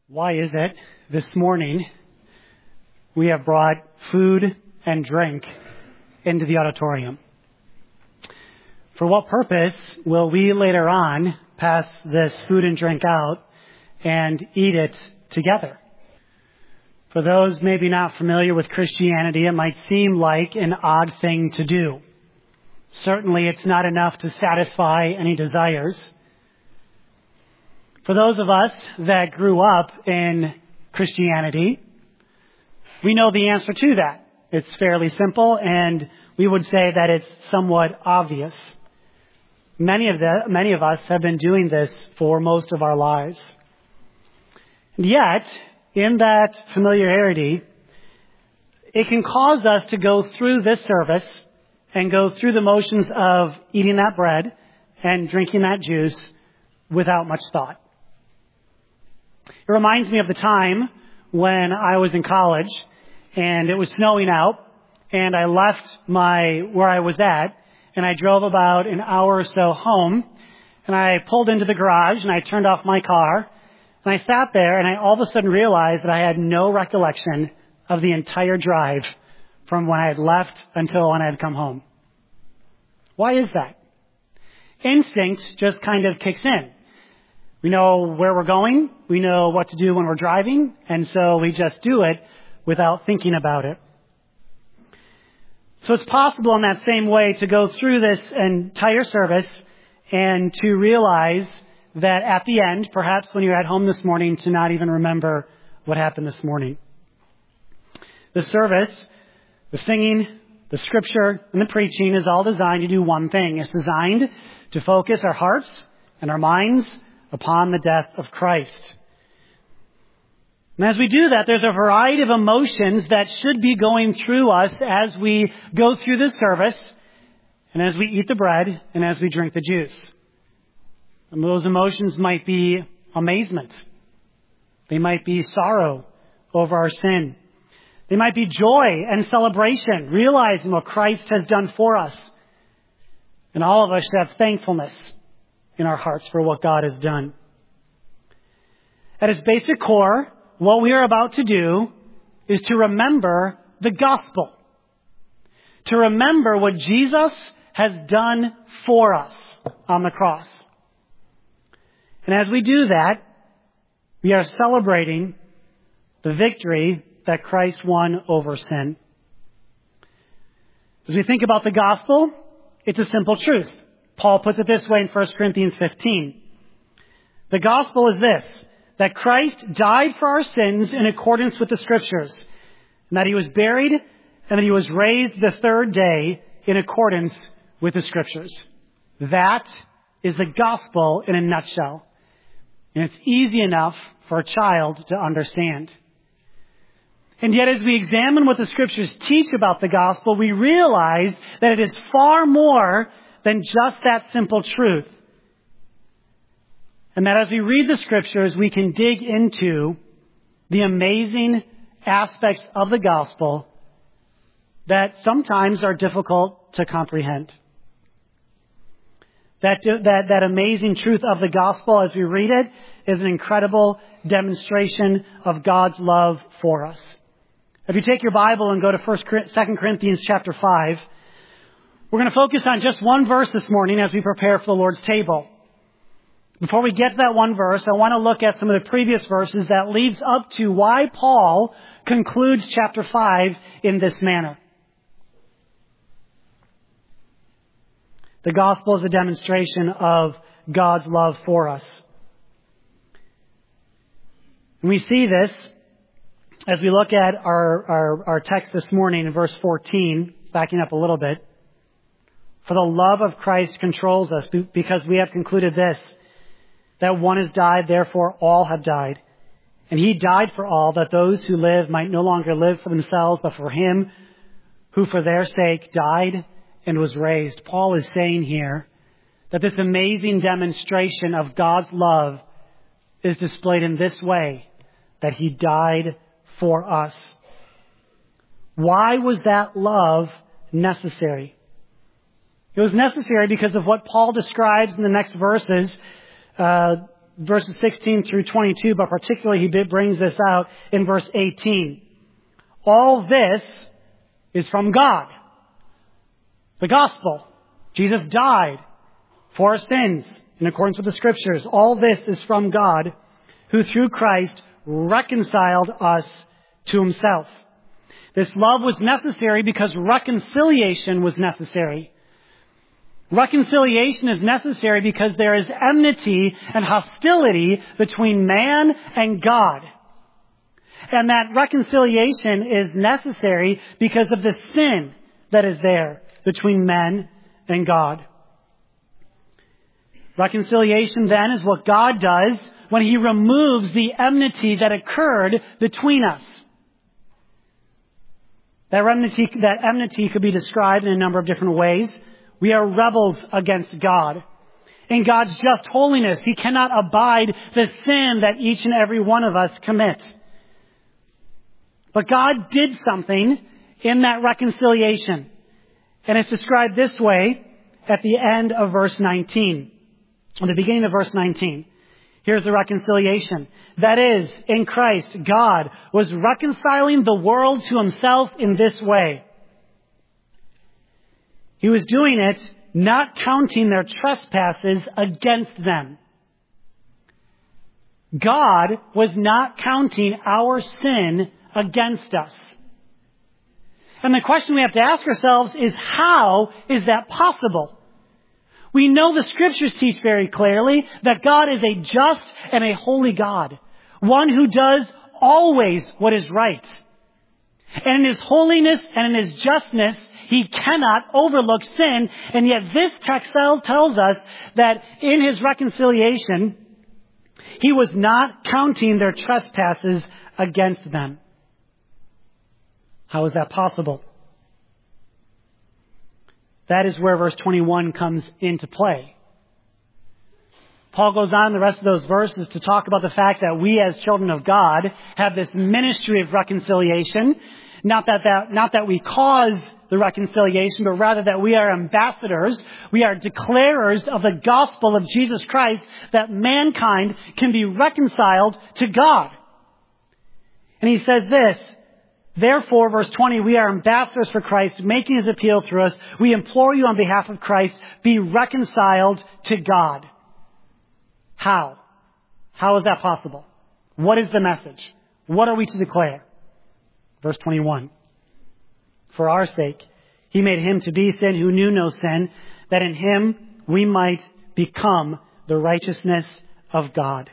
Why is it this morning we have brought food and drink into the auditorium? For what purpose will we later on pass this food and drink out and eat it together? For those maybe not familiar with Christianity, it might seem like an odd thing to do. Certainly it's not enough to satisfy any desires. For those of us that grew up in Christianity, we know the answer to that. It's fairly simple, and we would say that it's somewhat obvious. Many of us have been doing this for most of our lives. And yet, in that familiarity, it can cause us to go through this service and go through the motions of eating that bread and drinking that juice without much thought. It reminds me of the time when I was in college and it was snowing out and I left where I was at and I drove about an hour or so home and I pulled into the garage and I turned off my car and I sat there and I all of a sudden realized that I had no recollection of the entire drive from when I had left until when I had come home. Why is that? Instinct just kind of kicks in. We know where we're going. We know what to do when we're driving. And so we just do it without thinking about it. So it's possible in that same way to go through this entire service and to realize that at the end, perhaps when you're at home this morning, to not even remember what happened this morning. The service, the singing, the scripture, and the preaching is all designed to do one thing. It's designed to focus our hearts and our minds upon the death of Christ. And as we do that, there's a variety of emotions that should be going through us as we go through this service and as we eat the bread and as we drink the juice. And those emotions might be amazement. They might be sorrow over our sin. They might be joy and celebration, realizing what Christ has done for us. And all of us should have thankfulness in our hearts for what God has done. At its basic core, what we are about to do is to remember the gospel. To remember what Jesus has done for us on the cross. And as we do that, we are celebrating the victory that Christ won over sin. As we think about the gospel, it's a simple truth. Paul puts it this way in 1 Corinthians 15. The gospel is this, that Christ died for our sins in accordance with the scriptures, and that he was buried, and that he was raised the third day in accordance with the scriptures. That is the gospel in a nutshell. And it's easy enough for a child to understand. And yet as we examine what the scriptures teach about the gospel, we realize that it is far more than just that simple truth. And that as we read the scriptures, we can dig into the amazing aspects of the gospel that sometimes are difficult to comprehend. That amazing truth of the gospel as we read it is an incredible demonstration of God's love for us. If you take your Bible and go to 2 Corinthians chapter 5, we're going to focus on just one verse this morning as we prepare for the Lord's table. Before we get to that one verse, I want to look at some of the previous verses that leads up to why Paul concludes chapter 5 in this manner. The gospel is a demonstration of God's love for us. And we see this as we look at our text this morning in verse 14, backing up a little bit. For the love of Christ controls us, because we have concluded this, that one has died, therefore all have died. And he died for all, that those who live might no longer live for themselves, but for him who for their sake died and was raised. Paul is saying here that this amazing demonstration of God's love is displayed in this way, that he died for us. Why was that love necessary? It was necessary because of what Paul describes in the next verses verses 16 through 22, but particularly he brings this out in verse 18. All this is from God. The gospel. Jesus died for our sins in accordance with the Scriptures. All this is from God, who through Christ reconciled us to himself. This love was necessary because reconciliation was necessary. Reconciliation is necessary because there is enmity and hostility between man and God. And that reconciliation is necessary because of the sin that is there between men and God. Reconciliation then is what God does when he removes the enmity that occurred between us. That enmity could be described in a number of different ways. We are rebels against God. In God's just holiness, he cannot abide the sin that each and every one of us commit. But God did something in that reconciliation. And it's described this way at the end of verse 19. At the beginning of verse 19. Here's the reconciliation. That is, in Christ, God was reconciling the world to himself in this way. He was doing it not counting their trespasses against them. God was not counting our sin against us. And the question we have to ask ourselves is, how is that possible? We know the Scriptures teach very clearly that God is a just and a holy God, one who does always what is right. And in his holiness and in his justness, he cannot overlook sin. And yet this text tells us that in his reconciliation, he was not counting their trespasses against them. How is that possible? That is where verse 21 comes into play. Paul goes on in the rest of those verses to talk about the fact that we as children of God have this ministry of reconciliation. Not that we cause the reconciliation, but rather that we are ambassadors. We are declarers of the gospel of Jesus Christ, that mankind can be reconciled to God. And he says this, therefore, verse 20, we are ambassadors for Christ, making his appeal through us. We implore you on behalf of Christ, be reconciled to God. How? How is that possible? What is the message? What are we to declare? Verse 21. For our sake, he made him to be sin who knew no sin, that in him we might become the righteousness of God.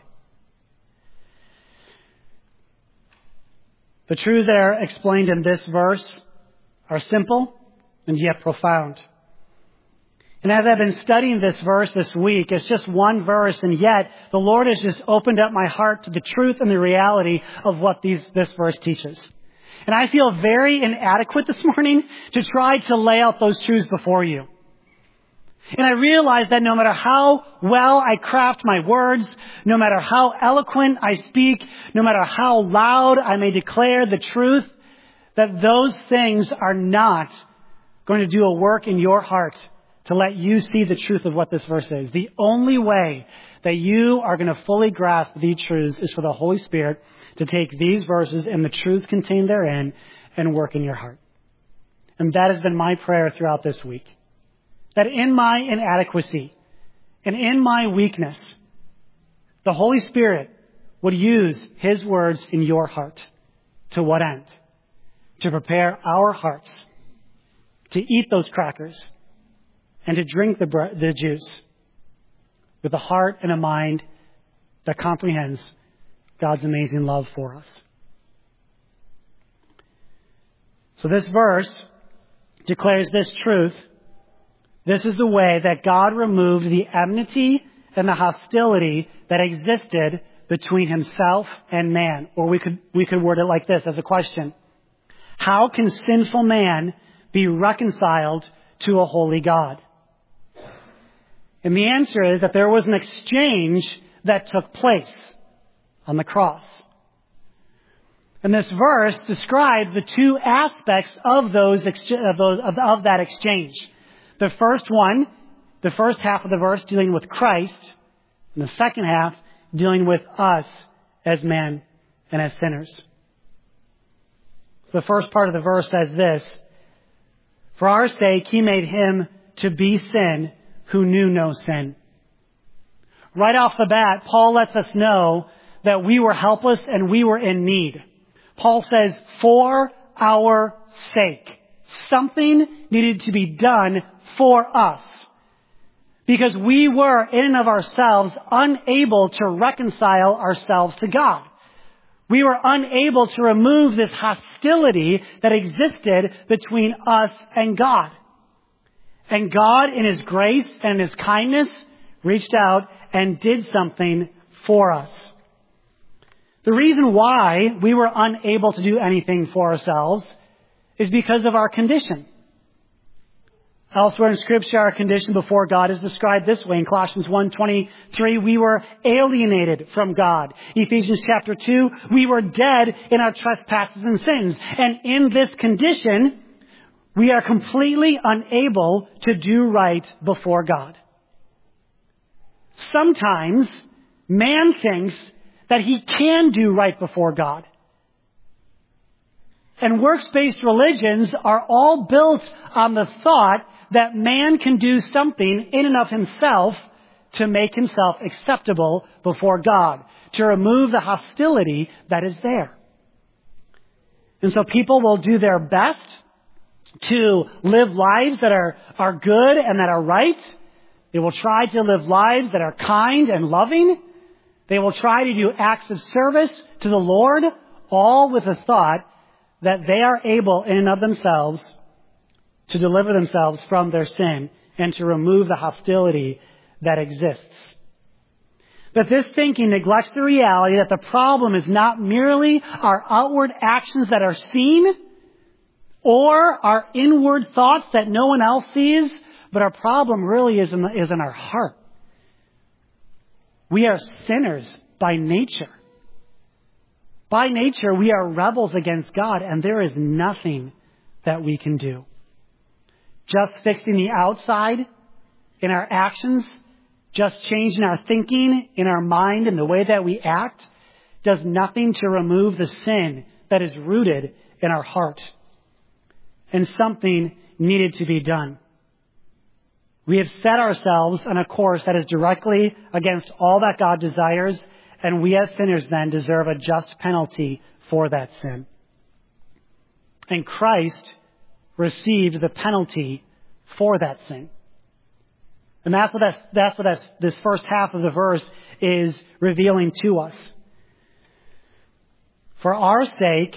The truths that are explained in this verse are simple and yet profound. And as I've been studying this verse this week, it's just one verse, and yet the Lord has just opened up my heart to the truth and the reality of what this verse teaches. And I feel very inadequate this morning to try to lay out those truths before you. And I realize that no matter how well I craft my words, no matter how eloquent I speak, no matter how loud I may declare the truth, that those things are not going to do a work in your heart to let you see the truth of what this verse is. The only way that you are going to fully grasp these truths is for the Holy Spirit to take these verses and the truths contained therein and work in your heart. And that has been my prayer throughout this week. That in my inadequacy and in my weakness, the Holy Spirit would use his words in your heart. To what end? To prepare our hearts to eat those crackers and to drink the juice with a heart and a mind that comprehends God's amazing love for us. So this verse declares this truth. This is the way that God removed the enmity and the hostility that existed between himself and man. Or we could word it like this as a question. How can sinful man be reconciled to a holy God? And the answer is that there was an exchange that took place on the cross. And this verse describes the two aspects of that exchange. The first one, the first half of the verse dealing with Christ, and the second half dealing with us as man and as sinners. The first part of the verse says this: "For our sake he made him to be sin who knew no sin." Right off the bat, Paul lets us know that we were helpless and we were in need. Paul says, for our sake. Something needed to be done for us. Because we were, in and of ourselves, unable to reconcile ourselves to God. We were unable to remove this hostility that existed between us and God. And God, in His grace and His kindness, reached out and did something for us. The reason why we were unable to do anything for ourselves is because of our condition. Elsewhere in Scripture, our condition before God is described this way. In Colossians 1:23, we were alienated from God. Ephesians chapter 2, we were dead in our trespasses and sins. And in this condition, we are completely unable to do right before God. Sometimes man thinks that he can do right before God. And works-based religions are all built on the thought that man can do something in and of himself to make himself acceptable before God, to remove the hostility that is there. And so people will do their best to live lives that are good and that are right. They will try to live lives that are kind and loving. They will try to do acts of service to the Lord, all with the thought that they are able in and of themselves to deliver themselves from their sin and to remove the hostility that exists. But this thinking neglects the reality that the problem is not merely our outward actions that are seen or our inward thoughts that no one else sees, but our problem really is in our heart. We are sinners by nature. By nature, we are rebels against God, and there is nothing that we can do. Just fixing the outside in our actions, just changing our thinking in our mind and the way that we act, does nothing to remove the sin that is rooted in our heart. And something needed to be done. We have set ourselves on a course that is directly against all that God desires, and we as sinners then deserve a just penalty for that sin. And Christ received the penalty for that sin. And that's what this first half of the verse is revealing to us. For our sake,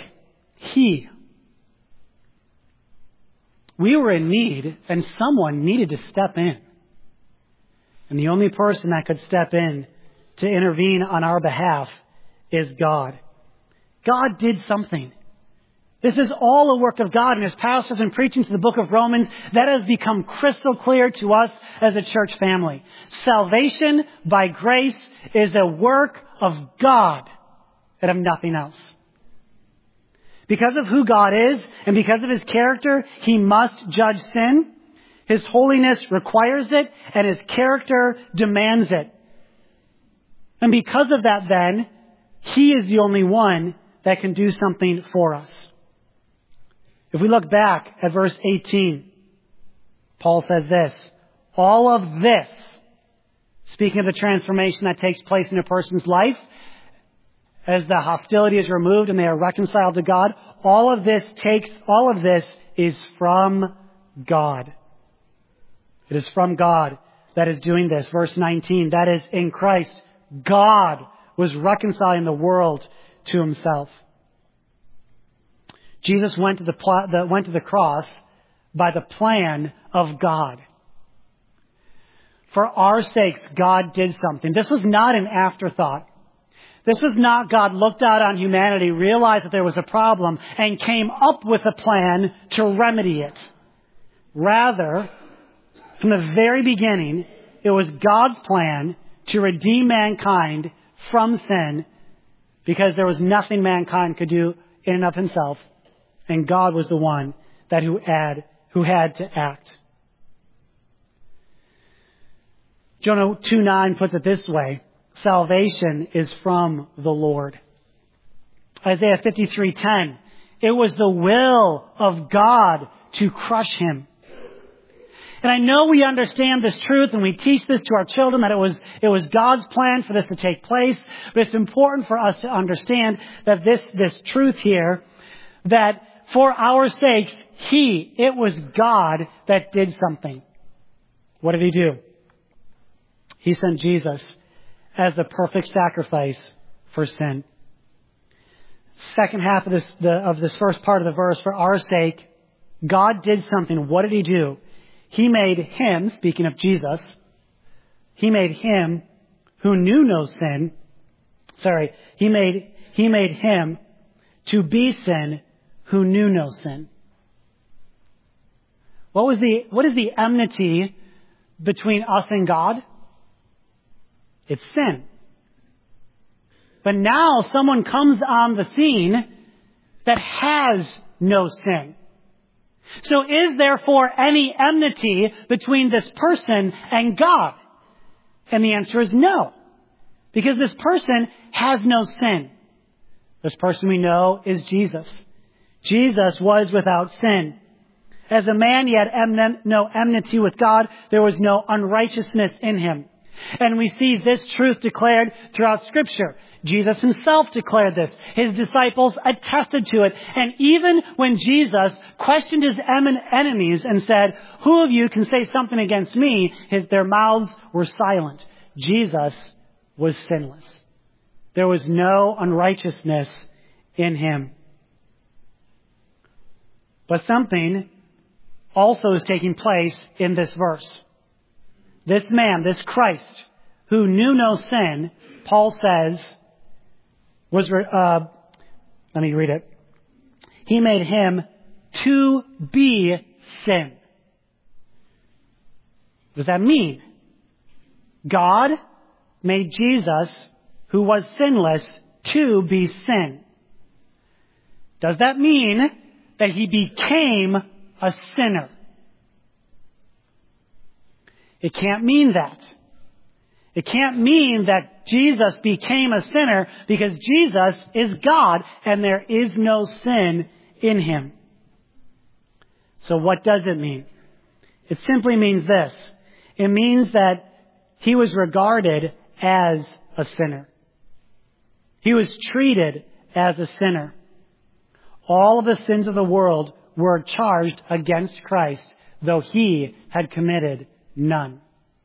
we were in need, and someone needed to step in. And the only person that could step in to intervene on our behalf is God. God did something. This is all a work of God. And as pastors and preaching to the book of Romans, that has become crystal clear to us as a church family. Salvation by grace is a work of God and of nothing else. Because of who God is and because of His character, He must judge sin. His holiness requires it and His character demands it. And because of that then, He is the only one that can do something for us. If we look back at verse 18, Paul says this: all of this, speaking of the transformation that takes place in a person's life, as the hostility is removed and they are reconciled to God, all of this is from God. It is from God that is doing this. Verse 19, that is, in Christ, God was reconciling the world to Himself. Jesus went to the cross by the plan of God. For our sakes, God did something. This was not an afterthought. This was not God looked out on humanity, realized that there was a problem, and came up with a plan to remedy it. Rather, from the very beginning, it was God's plan to redeem mankind from sin, because there was nothing mankind could do in and of himself, and God was the one who had to act. Jonah 2:9 puts it this way: salvation is from the Lord. Isaiah 53:10, it was the will of God to crush him. And I know we understand this truth and we teach this to our children that it was God's plan for this to take place. But it's important for us to understand that this truth here, that for our sake, it was God that did something. What did he do? He sent Jesus as the perfect sacrifice for sin. Second half of this first part of the verse, for our sake, God did something. What did he do? He made him, speaking of Jesus, he made him who knew no sin. He made him to be sin who knew no sin. What is the enmity between us and God? It's sin. But now someone comes on the scene that has no sin. So is therefore any enmity between this person and God? And the answer is no. Because this person has no sin. This person we know is Jesus. Jesus was without sin. As a man, he had no enmity with God. There was no unrighteousness in him. And we see this truth declared throughout Scripture. Jesus himself declared this. His disciples attested to it. And even when Jesus questioned his enemies and said, "Who of you can say something against me?" their mouths were silent. Jesus was sinless. There was no unrighteousness in him. But something also is taking place in this verse. This man, this Christ, who knew no sin, Paul says, let me read it. He made him to be sin. What does that mean? God made Jesus, who was sinless, to be sin. Does that mean that he became a sinner? It can't mean that. It can't mean that Jesus became a sinner, because Jesus is God and there is no sin in him. So what does it mean? It simply means this. It means that he was regarded as a sinner. He was treated as a sinner. All of the sins of the world were charged against Christ, though he had committed none.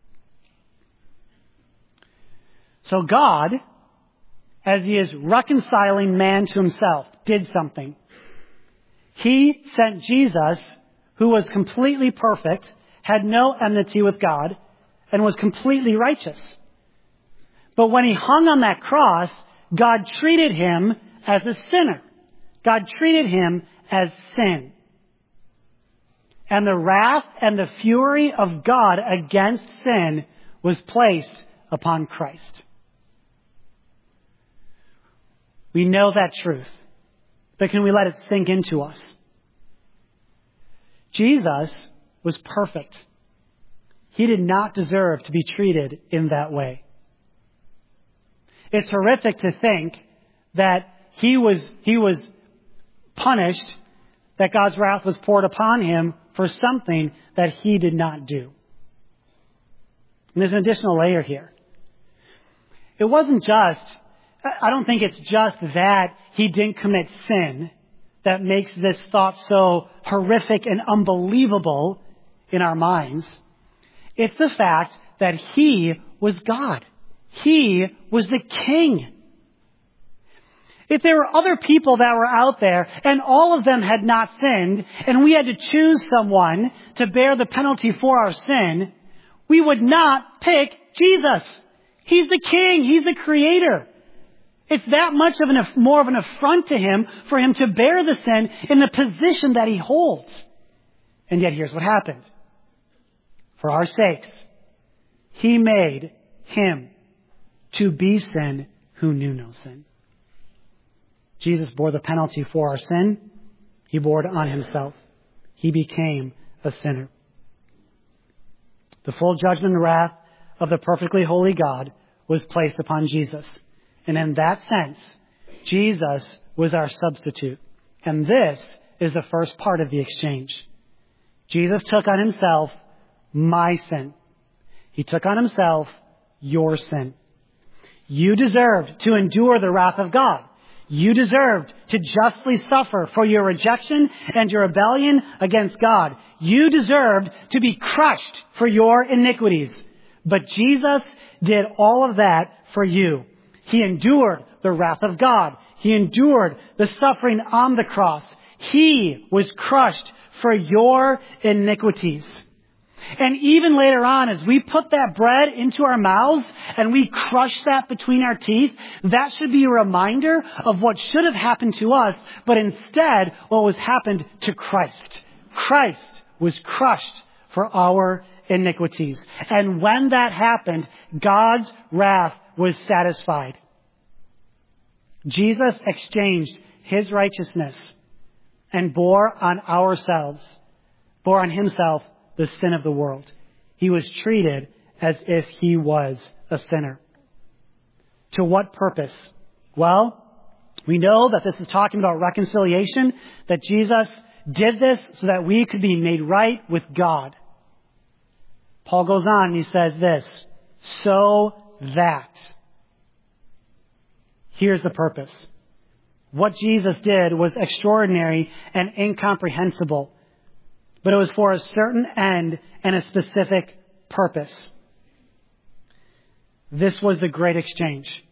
So God, as he is reconciling man to himself, did something. He sent Jesus, who was completely perfect, had no enmity with God, and was completely righteous. But when he hung on that cross, God treated him as a sinner. God treated him as sin. And the wrath and the fury of God against sin was placed upon Christ. We know that truth, but can we let it sink into us? Jesus was perfect. He did not deserve to be treated in that way. It's horrific to think that he was punished, that God's wrath was poured upon him for something that he did not do. And there's an additional layer here. It wasn't just, I don't think it's just that he didn't commit sin that makes this thought so horrific and unbelievable in our minds. It's the fact that he was God. He was the King. If there were other people that were out there and all of them had not sinned, and we had to choose someone to bear the penalty for our sin, we would not pick Jesus. He's the King. He's the Creator. It's that much of more of an affront to him for him to bear the sin in the position that he holds. And yet here's what happened. For our sakes, he made him to be sin who knew no sin. Jesus bore the penalty for our sin. He bore it on himself. He became a sinner. The full judgment and wrath of the perfectly holy God was placed upon Jesus. And in that sense, Jesus was our substitute. And this is the first part of the exchange. Jesus took on himself my sin. He took on himself your sin. You deserved to endure the wrath of God. You deserved to justly suffer for your rejection and your rebellion against God. You deserved to be crushed for your iniquities. But Jesus did all of that for you. He endured the wrath of God. He endured the suffering on the cross. He was crushed for your iniquities. And even later on, as we put that bread into our mouths and we crush that between our teeth, that should be a reminder of what should have happened to us, but instead what was happened to Christ. Christ was crushed for our iniquities. And when that happened, God's wrath was satisfied. Jesus exchanged his righteousness and bore on himself the sin of the world. He was treated as if he was a sinner. To what purpose? Well, we know that this is talking about reconciliation, that Jesus did this so that we could be made right with God. Paul goes on and he says this, so that. Here's the purpose. What Jesus did was extraordinary and incomprehensible, but it was for a certain end and a specific purpose. This was the great exchange.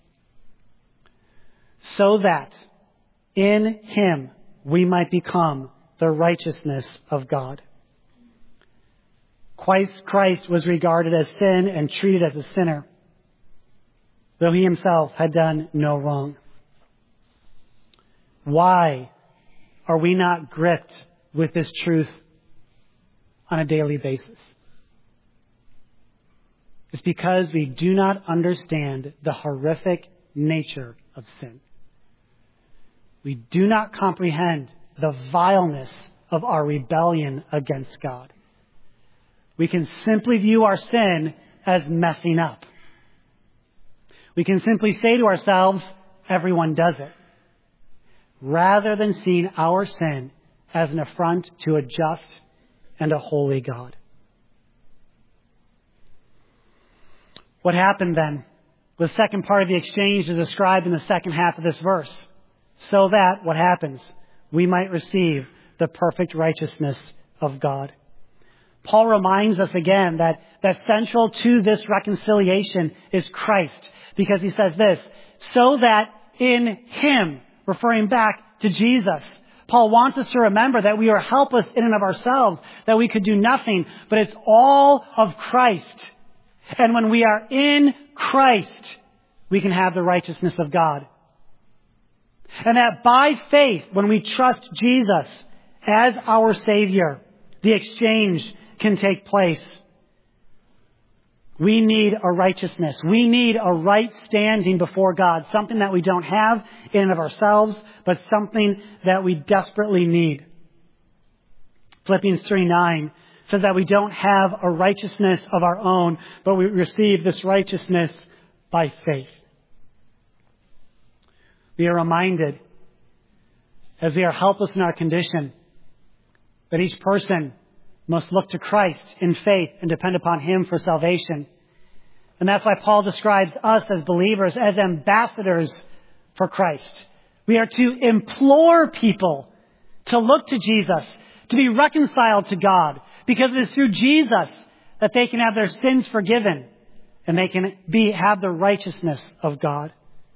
So that in him we might become the righteousness of God. Christ was regarded as sin and treated as a sinner, though he himself had done no wrong. Why are we not gripped with this truth on a daily basis? It's because we do not understand the horrific nature of sin. We do not comprehend the vileness of our rebellion against God. We can simply view our sin as messing up. We can simply say to ourselves, everyone does it, rather than seeing our sin as an affront to a just and a holy God. What happened then? The second part of the exchange is described in the second half of this verse. So that, what happens? We might receive the perfect righteousness of God. Paul reminds us again that central to this reconciliation is Christ, because he says this, so that in him, referring back to Jesus, Paul wants us to remember that we are helpless in and of ourselves, that we could do nothing, but it's all of Christ. And when we are in Christ, we can have the righteousness of God. And that by faith, when we trust Jesus as our Savior, the exchange can take place. We need a righteousness. We need a right standing before God, something that we don't have in and of ourselves, but something that we desperately need. Philippians 3:9 says that we don't have a righteousness of our own, but we receive this righteousness by faith. We are reminded, as we are helpless in our condition, that each person must look to Christ in faith and depend upon him for salvation. And that's why Paul describes us as believers as ambassadors for Christ. We are to implore people to look to Jesus, to be reconciled to God, because it is through Jesus that they can have their sins forgiven and they can have the righteousness of God.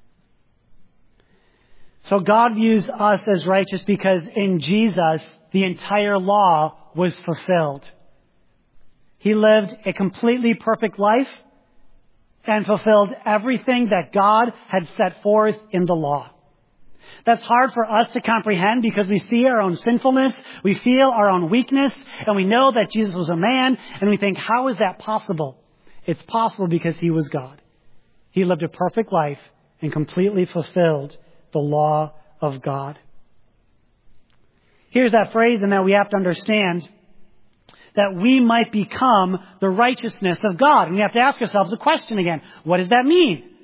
So God views us as righteous because in Jesus, the entire law was fulfilled. He lived a completely perfect life and fulfilled everything that God had set forth in the law. That's hard for us to comprehend because we see our own sinfulness, we feel our own weakness, and we know that Jesus was a man, and we think, how is that possible? It's possible because he was God. He lived a perfect life and completely fulfilled the law of God. Here's that phrase, and that we have to understand that we might become the righteousness of God. And we have to ask ourselves a question again. What does that mean?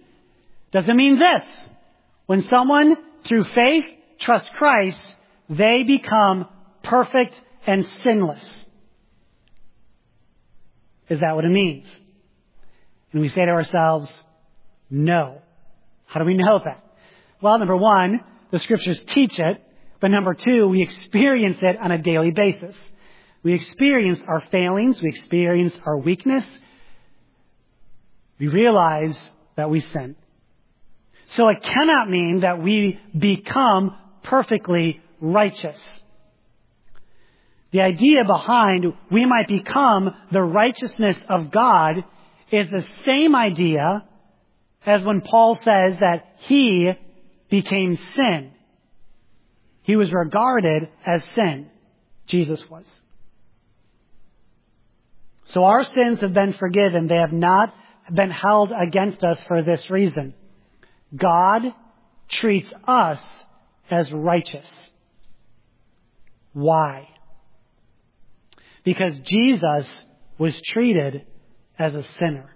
Does it mean this? When someone, through faith, trusts Christ, they become perfect and sinless. Is that what it means? And we say to ourselves, no. How do we know that? Well, number one, the scriptures teach it. But number two, we experience it on a daily basis. We experience our failings. We experience our weakness. We realize that we sin. So it cannot mean that we become perfectly righteous. The idea behind we might become the righteousness of God is the same idea as when Paul says that he became sin. He was regarded as sin. Jesus was. So our sins have been forgiven. They have not been held against us for this reason. God treats us as righteous. Why? Because Jesus was treated as a sinner.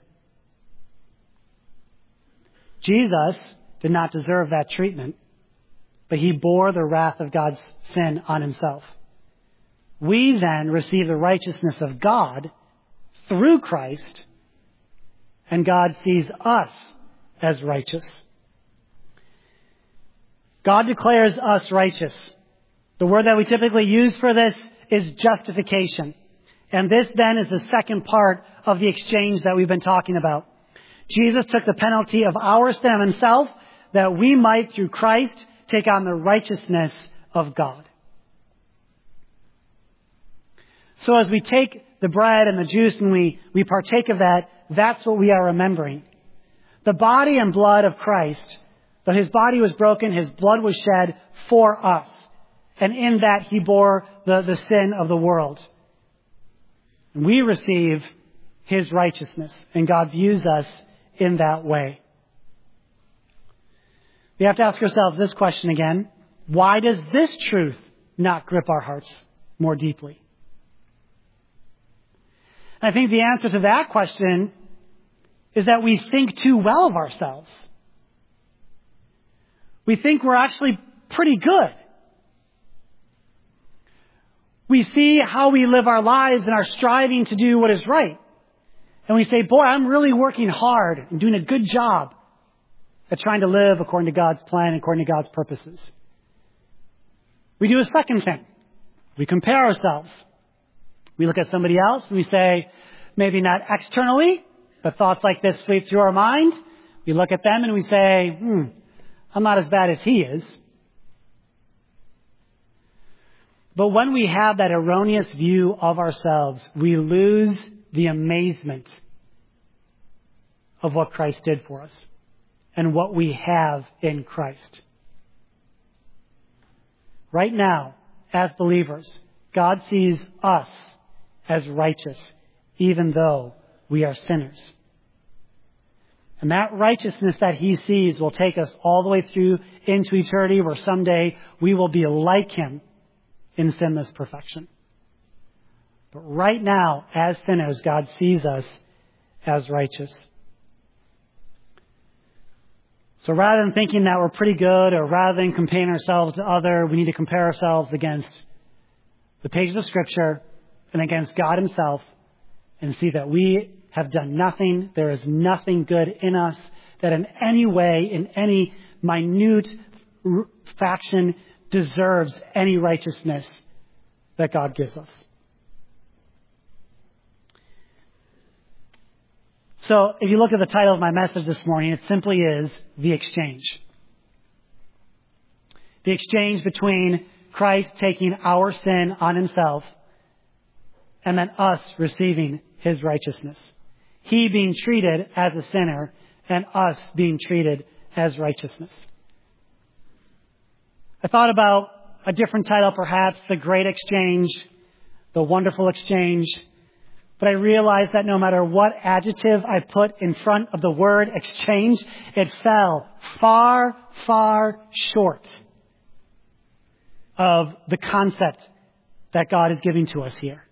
Jesus did not deserve that treatment, but he bore the wrath of God's sin on himself. We then receive the righteousness of God through Christ, and God sees us as righteous. God declares us righteous. The word that we typically use for this is justification. And this then is the second part of the exchange that we've been talking about. Jesus took the penalty of our sin on himself that we might, through Christ, take on the righteousness of God. So as we take the bread and the juice and we partake of that, that's what we are remembering. The body and blood of Christ, though his body was broken, his blood was shed for us. And in that he bore the sin of the world. We receive his righteousness, and God views us in that way. We have to ask ourselves this question again. Why does this truth not grip our hearts more deeply? And I think the answer to that question is that we think too well of ourselves. We think we're actually pretty good. We see how we live our lives and are striving to do what is right. And we say, boy, I'm really working hard and doing a good job at trying to live according to God's plan, according to God's purposes. We do a second thing. We compare ourselves. We look at somebody else and we say, maybe not externally, but thoughts like this sweep through our mind. We look at them and we say, I'm not as bad as he is. But when we have that erroneous view of ourselves, we lose the amazement of what Christ did for us and what we have in Christ. Right now, as believers, God sees us as righteous, even though we are sinners. And that righteousness that he sees will take us all the way through into eternity, where someday we will be like him in sinless perfection. But right now, as sinners, God sees us as righteous. So rather than thinking that we're pretty good, or rather than comparing ourselves to other, we need to compare ourselves against the pages of Scripture and against God himself and see that we have done nothing. There is nothing good in us that in any way, in any minute fraction, deserves any righteousness that God gives us. So if you look at the title of my message this morning, it simply is The Exchange. The exchange between Christ taking our sin on himself and then us receiving his righteousness. He being treated as a sinner and us being treated as righteousness. I thought about a different title, perhaps The Great Exchange, The Wonderful Exchange. But I realized that no matter what adjective I put in front of the word exchange, it fell far, far short of the concept that God is giving to us here.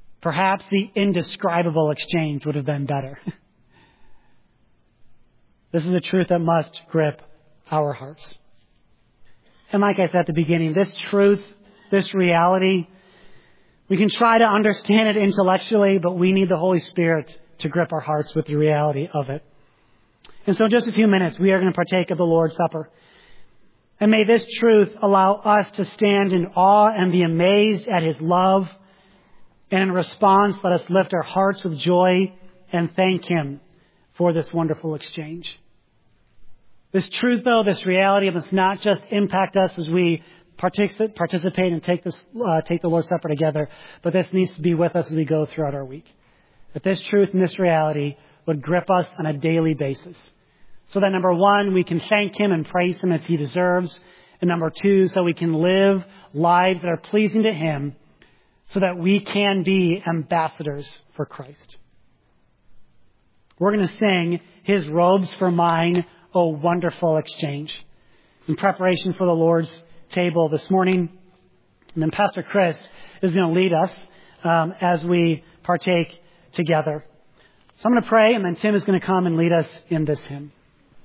Perhaps the indescribable exchange would have been better. This is a truth that must grip our hearts. And like I said at the beginning, this truth, this reality, we can try to understand it intellectually, but we need the Holy Spirit to grip our hearts with the reality of it. And so in just a few minutes, we are going to partake of the Lord's Supper. And may this truth allow us to stand in awe and be amazed at His love. And in response, let us lift our hearts with joy and thank Him for this wonderful exchange. This truth, though, this reality must not just impact us as we participate and take the Lord's Supper together, but this needs to be with us as we go throughout our week. That this truth and this reality would grip us on a daily basis. So that number one, we can thank Him and praise Him as He deserves. And number two, so we can live lives that are pleasing to Him so that we can be ambassadors for Christ. We're going to sing His robes for mine, oh wonderful exchange, in preparation for the Lord's table this morning. And then Pastor Chris is going to lead us as we partake together. So I'm going to pray, and then Tim is going to come and lead us in this hymn.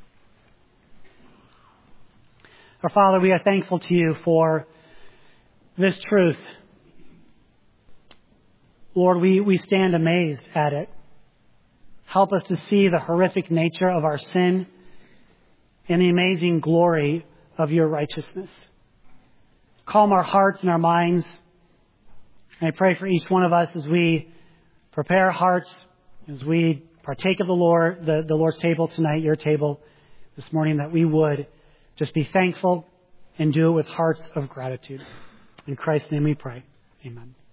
Our Father, we are thankful to You for this truth. Lord, we stand amazed at it. Help us to see the horrific nature of our sin and the amazing glory of Your righteousness. Calm our hearts and our minds. And I pray for each one of us as we prepare our hearts, as we partake of the Lord's table tonight, Your table this morning, that we would just be thankful and do it with hearts of gratitude. In Christ's name we pray. Amen.